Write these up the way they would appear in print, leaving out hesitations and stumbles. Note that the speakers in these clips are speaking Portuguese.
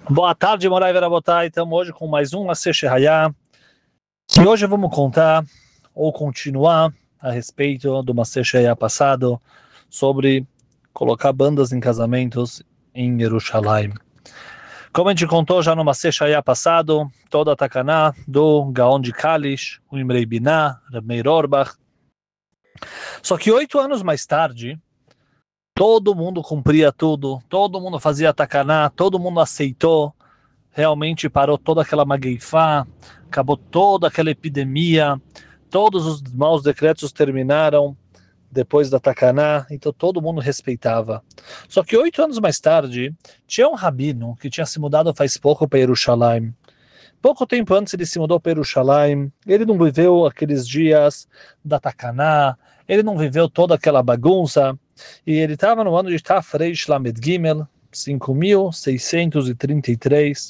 Boa tarde, Morai Verabotai. Estamos hoje com mais um Maseh Shehayah. E hoje vamos contar ou continuar a respeito do Maseh Shehayah passado sobre colocar bandas em casamentos em Jerusalém. Como a gente contou já no Maseh Shehayah passado, toda a Takaná do Gaon de Kalish, o Imrei Binah, Reb Meir Orbach. Só que 8 anos mais tarde, todo mundo cumpria tudo, todo mundo fazia Takaná, todo mundo aceitou. Realmente parou toda aquela magueifá, acabou toda aquela epidemia, todos os maus decretos terminaram depois da Takaná, então todo mundo respeitava. Só que 8 anos mais tarde, tinha um rabino que tinha se mudado faz pouco para Jerusalém. Pouco tempo antes ele se mudou para Jerusalém, ele não viveu aqueles dias da Takaná, ele não viveu toda aquela bagunça, e ele estava no ano de Tafreish Lamed Gimel, 5.633.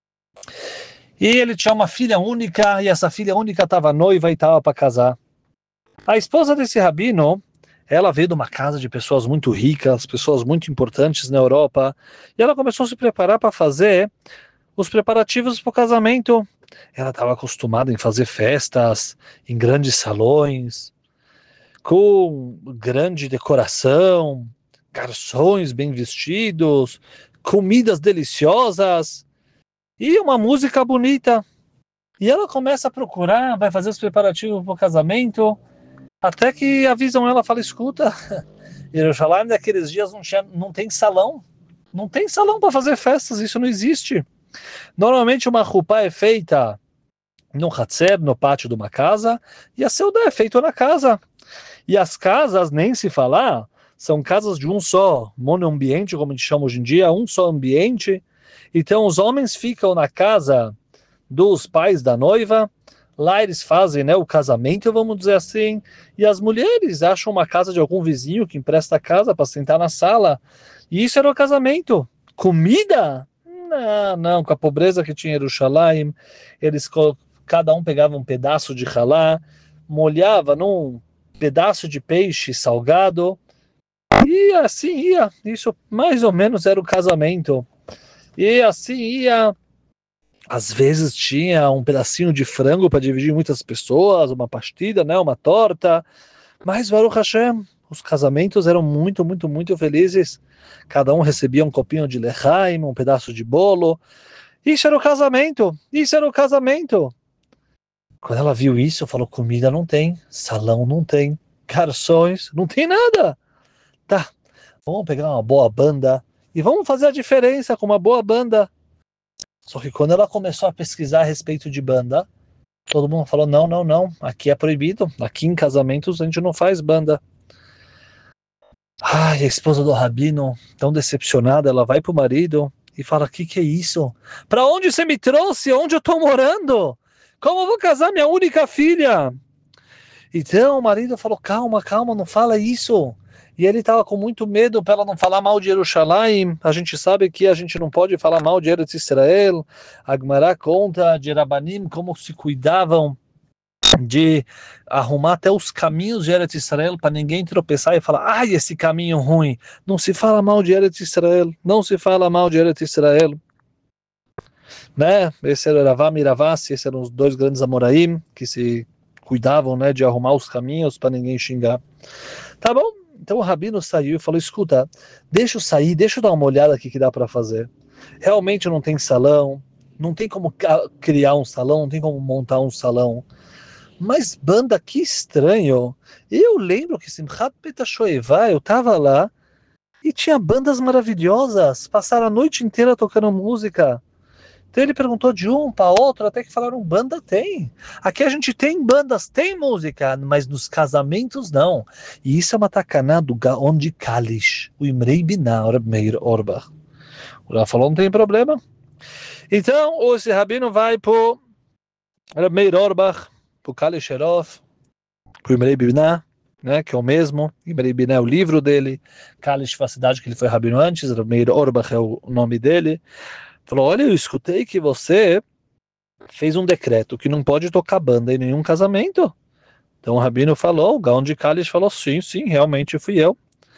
E ele tinha uma filha única, e essa filha única estava noiva e estava para casar. A esposa desse rabino, ela veio de uma casa de pessoas muito ricas, pessoas muito importantes na Europa, e ela começou a se preparar para fazer os preparativos para o casamento. Ela estava acostumada em fazer festas em grandes salões, com grande decoração, garçons bem vestidos, comidas deliciosas e uma música bonita. E ela começa a procurar, vai fazer os preparativos para o casamento, até que avisam ela, fala, escuta, Jerusalém naqueles dias não tem salão, não tem salão para fazer festas, isso não existe. Normalmente uma rupá é feita no hatzer, no pátio de uma casa, e a seuda é feita na casa. E as casas, nem se falar, são casas de um só monoambiente, como a gente chama hoje em dia, um só ambiente. Então os homens ficam na casa dos pais da noiva, lá eles fazem, né, o casamento, vamos dizer assim, e as mulheres acham uma casa de algum vizinho que empresta a casa para sentar na sala, e isso era o casamento. Comida? Não, não, com a pobreza que tinha em Jerusalém, cada um pegava um pedaço de halá, molhava num pedaço de peixe salgado, e assim ia, isso mais ou menos era o casamento, e assim ia. Às vezes tinha um pedacinho de frango para dividir muitas pessoas, uma pastilha, né, uma torta. Mas Baruch Hashem, os casamentos eram muito, muito, muito felizes. Cada um recebia um copinho de lechaim, um pedaço de bolo. Isso era o casamento. Isso era o casamento. Quando ela viu isso, falou: comida não tem, salão não tem, garçons, não tem nada. Tá, vamos pegar uma boa banda e vamos fazer a diferença com uma boa banda. Só que quando ela começou a pesquisar a respeito de banda, todo mundo falou, não, não, não, aqui é proibido, aqui em casamentos a gente não faz banda. Ai, a esposa do rabino, tão decepcionada, ela vai pro marido e fala, que é isso? Pra onde você me trouxe? Onde eu tô morando? Como eu vou casar minha única filha? Então o marido falou, calma, calma, não fala isso. E ele estava com muito medo para ela não falar mal de Jerusalém. A gente sabe que a gente não pode falar mal de Eretz Israel. A Gemara conta de Rabanim como se cuidavam de arrumar até os caminhos de Eretz Israel para ninguém tropeçar e falar, ai, esse caminho ruim. Não se fala mal de Eretz Israel. Não se fala mal de Eretz Israel. Né? Esse era Ravam e Ravassi, esses eram os dois grandes Amoraim que se cuidavam, né, de arrumar os caminhos para ninguém xingar. Tá bom? Então o rabino saiu e falou, escuta, deixa eu sair, deixa eu dar uma olhada aqui que dá para fazer. Realmente não tem salão, não tem como criar um salão, não tem como montar um salão. Mas banda, que estranho. Eu lembro que Simchat Petashoevá, eu tava lá e tinha bandas maravilhosas, passaram a noite inteira tocando música. Então ele perguntou de um para outro, até que falaram, banda tem. Aqui a gente tem bandas, tem música, mas nos casamentos não. E isso é uma tacaná do Gaon de Kalish, o Imrei Binah, Reb Meir Orbach. O Rav falou, não tem problema. Então, esse rabino vai pro Reb Meir Orbach, pro Kalish Erof, pro Imrei Binah, né, que é o mesmo. Imrei Binah é o livro dele. Kalish foi a cidade que ele foi rabino antes, Reb Meir Orbach é o nome dele. Falou, olha, eu escutei que você fez um decreto que não pode tocar banda em nenhum casamento. Então o rabino falou, o Gaon de Kalish falou, sim, sim, realmente fui eu.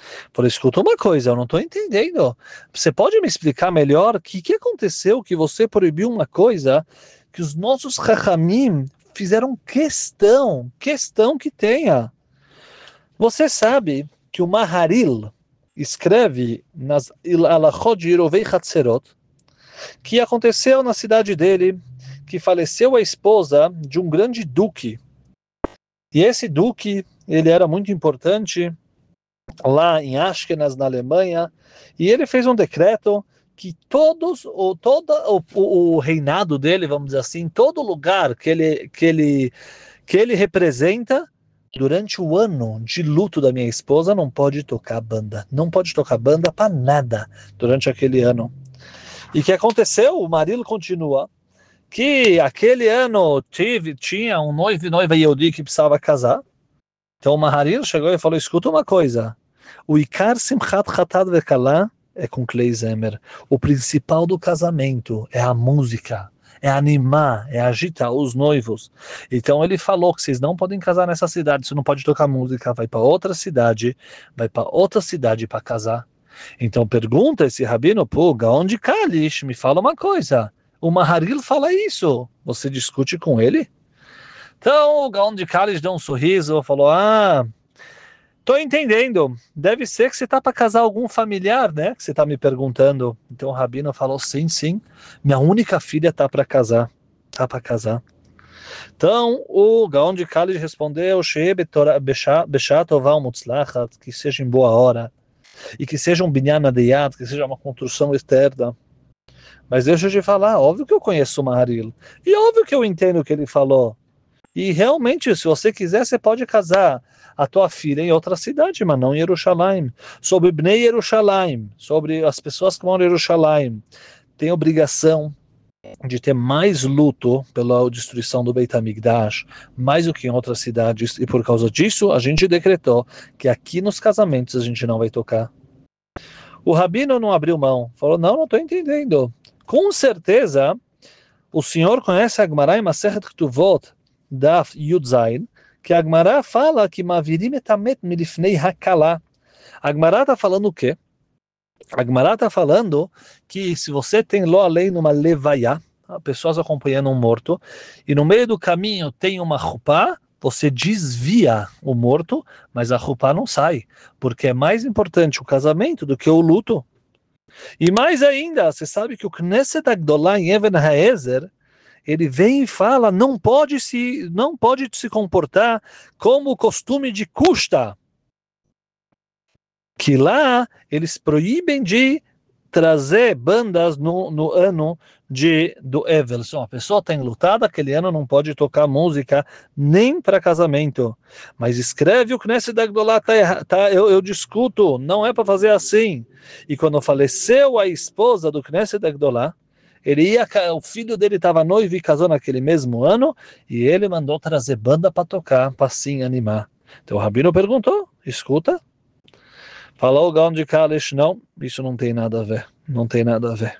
Falei, escuta uma coisa, eu não estou entendendo. Você pode me explicar melhor o que aconteceu que você proibiu uma coisa que os nossos Chachamim fizeram questão que tenha. Você sabe que o Maharil escreve nas Alachot de Yerovei Hatzerot que aconteceu na cidade dele, que faleceu a esposa de um grande duque. E esse duque, ele era muito importante lá em Ashkenaz, na Alemanha, e ele fez um decreto que todo o reinado dele, vamos dizer assim, todo lugar que ele representa, durante o ano de luto da minha esposa, não pode tocar banda. Não pode tocar banda para nada durante aquele ano. E o que aconteceu? O marido continua que aquele ano tinha um noivo e noiva Yehudi que precisava casar. Então o Maharil chegou e falou, escuta uma coisa, o Ikar Simchat Chatad Vekala é com Klei Zemer. O principal do casamento é a música, é animar, é agitar os noivos. Então ele falou que vocês não podem casar nessa cidade, você não pode tocar música, vai para outra cidade para casar. Então pergunta esse rabino, pô, Gaon de Kalish, me fala uma coisa. O Maharil fala isso, você discute com ele? Então o Gaon de Kalish deu um sorriso, falou, tô entendendo, deve ser que você tá para casar algum familiar, né, que você tá me perguntando. Então o rabino falou, sim, minha única filha tá para casar. Então o Gaon de Kalish respondeu, que seja em boa hora, e que seja um binyan adeyat, que seja uma construção externa. Mas deixa eu te falar, óbvio que eu conheço o Maharil, e óbvio que eu entendo o que ele falou. E realmente, se você quiser, você pode casar a tua filha em outra cidade, mas não em Jerusalém. Sobre Bnei Yerushalayim, sobre as pessoas que moram em Jerusalém, tem obrigação de ter mais luto pela destruição do Beit HaMikdash, mais do que em outras cidades, e por causa disso a gente decretou que aqui nos casamentos a gente não vai tocar. O rabino não abriu mão, falou, não estou entendendo. Com certeza, o senhor conhece a Gemara em Masechet Ketuvot, Daf Yud Zayin, que a Gemara fala que Mavirim etamet milifnei hakala. A Gemara está falando o quê? A Gemara está falando que se você tem lo além numa levaya, pessoas acompanhando um morto, e no meio do caminho tem uma chupá, você desvia o morto, mas a chupá não sai, porque é mais importante o casamento do que o luto. E mais ainda, você sabe que o Knesset Agdolah em Even HaEzer, ele vem e fala, não pode se comportar como o costume de Kushta, que lá eles proíbem de trazer bandas no ano do Evel. Se uma pessoa está enlutada, aquele ano não pode tocar música nem para casamento. Mas escreve o Knesset Agdolah, eu discuto, não é para fazer assim. E quando faleceu a esposa do Knesset Agdolah, o filho dele estava noivo e casou naquele mesmo ano, e ele mandou trazer banda para tocar, para assim animar. Então o rabino perguntou, escuta. Falou o Gaon de Kalish, não, isso não tem nada a ver, não tem nada a ver.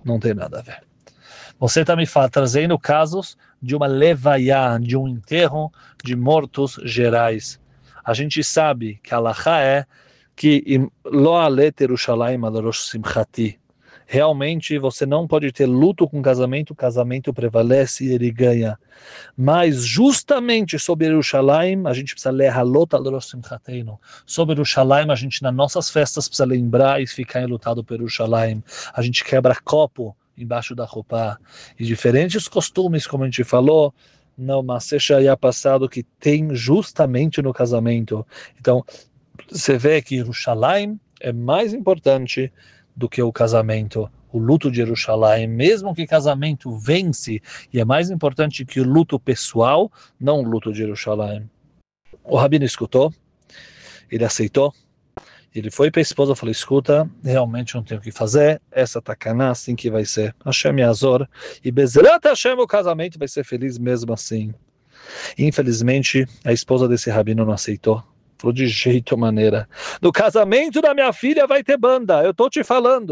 Você está me trazendo casos de uma levaya, de um enterro de mortos gerais. A gente sabe que a halakha é que lo alet Yerushalayim al rosh simchati. Realmente você não pode ter luto com o casamento prevalece e ele ganha. Mas justamente sobre Yerushalayim, a gente precisa ler Halot al rosh simchateinu. Sobre Yerushalayim, a gente nas nossas festas precisa lembrar e ficar enlutado por Yerushalayim. A gente quebra copo embaixo da roupa. E diferentes costumes, como a gente falou, no Maseh Shaya passado, que tem justamente no casamento. Então, você vê que Yerushalayim é mais importante do que o casamento, o luto de Jerusalém, mesmo que casamento vence, e é mais importante que o luto pessoal, não o luto de Jerusalém. O rabino escutou, ele aceitou, ele foi para a esposa e falou, escuta, realmente não tenho o que fazer, essa tacaná, assim que vai ser. Hashem Yazor, e Bezrat Hashem, o casamento vai ser feliz mesmo assim. Infelizmente, a esposa desse rabino não aceitou. Falou de jeito maneira. No casamento da minha filha vai ter banda, eu tô te falando.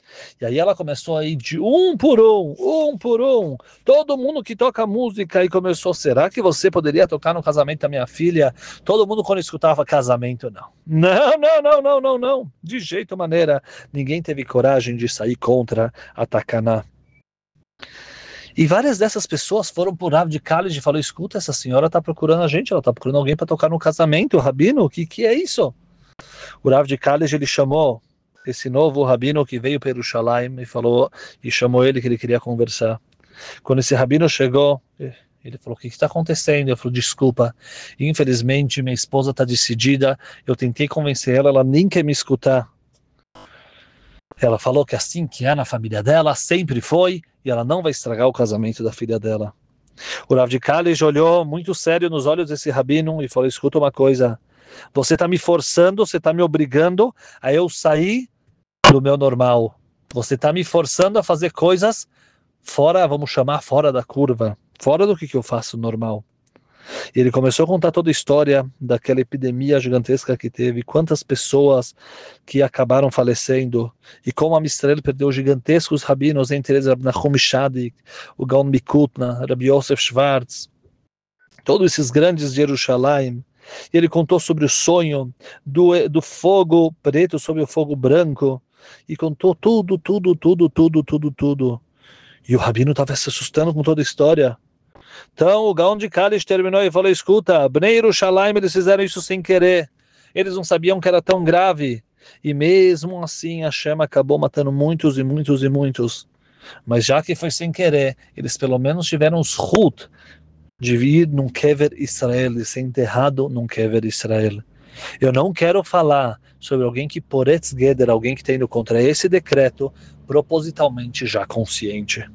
E aí ela começou a ir de um por um, todo mundo que toca música, e começou, será que você poderia tocar no casamento da minha filha? Todo mundo quando escutava casamento, não. Não, não, não, não, não, não. De jeito maneira, ninguém teve coragem de sair contra a Takaná. E várias dessas pessoas foram por Rav de Khaled e falou, escuta, essa senhora está procurando a gente, ela está procurando alguém para tocar no casamento, Rabino, o que é isso? O Rav de Khaled, ele chamou esse novo rabino que veio para Yerushalayim e falou, e chamou ele que ele queria conversar. Quando esse rabino chegou, ele falou, o que está acontecendo? Eu falei, desculpa, infelizmente minha esposa está decidida, eu tentei convencer ela, ela nem quer me escutar. Ela falou que assim que é na família dela, sempre foi, e ela não vai estragar o casamento da filha dela. O Rav de Khaled olhou muito sério nos olhos desse rabino e falou, escuta uma coisa, você está me forçando, você está me obrigando a eu sair do meu normal. Você está me forçando a fazer coisas fora, vamos chamar, fora da curva, fora do que eu faço normal. E ele começou a contar toda a história daquela epidemia gigantesca que teve, quantas pessoas que acabaram falecendo, e como a Mistrel perdeu gigantescos rabinos, entre eles Rabbi Nahum Shadik, o Gaon Mikutna, Rabbi Yosef Schwartz, todos esses grandes de Jerusalém. E ele contou sobre o sonho do fogo preto sobre o fogo branco, e contou tudo. E o rabino estava se assustando com toda a história. Então o Gaon de Khaled terminou e falou, escuta, Bnei Yerushalayim, eles fizeram isso sem querer. Eles não sabiam que era tão grave. E mesmo assim a chama acabou matando muitos e muitos e muitos. Mas já que foi sem querer, eles pelo menos tiveram os chut de vir num Kever Israel, de ser enterrado num Kever Israel. Eu não quero falar sobre alguém que Poretz Geder, alguém que está indo contra esse decreto, propositalmente já consciente.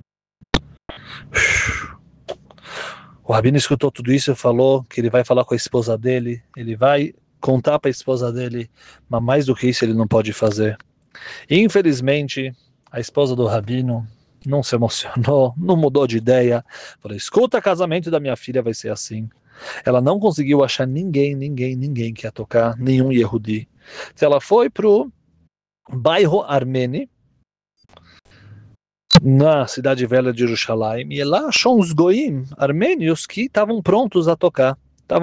O rabino escutou tudo isso e falou que ele vai falar com a esposa dele, ele vai contar para a esposa dele, mas mais do que isso ele não pode fazer. Infelizmente, a esposa do rabino não se emocionou, não mudou de ideia, falou, escuta, casamento da minha filha vai ser assim. Ela não conseguiu achar ninguém que ia tocar, nenhum Yehudi. Então ela foi pro bairro Armênio, na cidade velha de Jerusalém, e lá achou uns goim armênios que estavam prontos a tocar.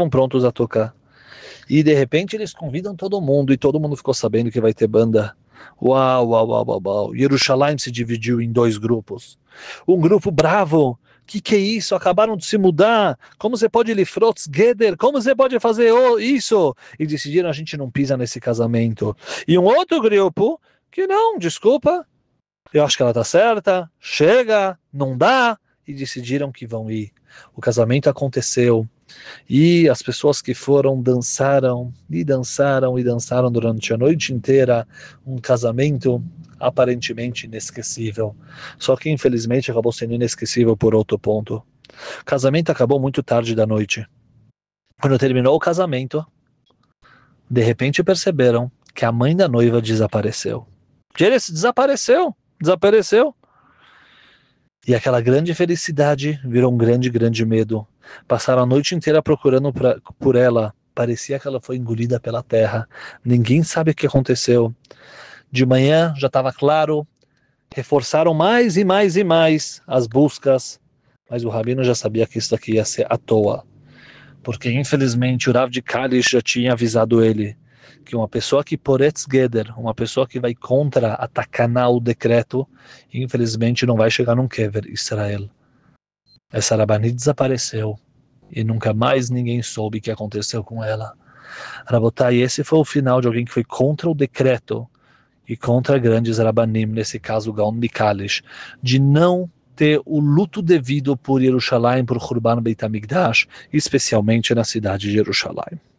E de repente eles convidam todo mundo, e todo mundo ficou sabendo que vai ter banda. Uau. Jerusalém se dividiu em dois grupos. Um grupo bravo, que é isso? Acabaram de se mudar. Como você pode lifrotz geder? Como você pode fazer isso? E decidiram, a gente não pisa nesse casamento. E um outro grupo que não, desculpa, eu acho que ela tá certa, chega, não dá, e decidiram que vão ir. O casamento aconteceu, e as pessoas que foram dançaram durante a noite inteira, um casamento aparentemente inesquecível. Só que infelizmente acabou sendo inesquecível por outro ponto. O casamento acabou muito tarde da noite. Quando terminou o casamento, de repente perceberam que a mãe da noiva desapareceu. Desapareceu. E aquela grande felicidade virou um grande medo. Passaram a noite inteira procurando por ela. Parecia que ela foi engolida pela terra. Ninguém sabe o que aconteceu. De manhã já estava claro. Reforçaram mais e mais as buscas. Mas o rabino já sabia que isso aqui ia ser à toa. Porque infelizmente o Rav de Khaled já tinha avisado ele que uma pessoa que Poretz Geder, uma pessoa que vai contra atacar o decreto, infelizmente não vai chegar num Kever Israel. Essa Rabanit desapareceu e nunca mais ninguém soube o que aconteceu com ela. Rabotai, esse foi o final de alguém que foi contra o decreto e contra grandes Rabanim, nesse caso Gaon de Khaled, de não ter o luto devido por Jerusalém, por Churban Beit HaMikdash, especialmente na cidade de Jerusalém.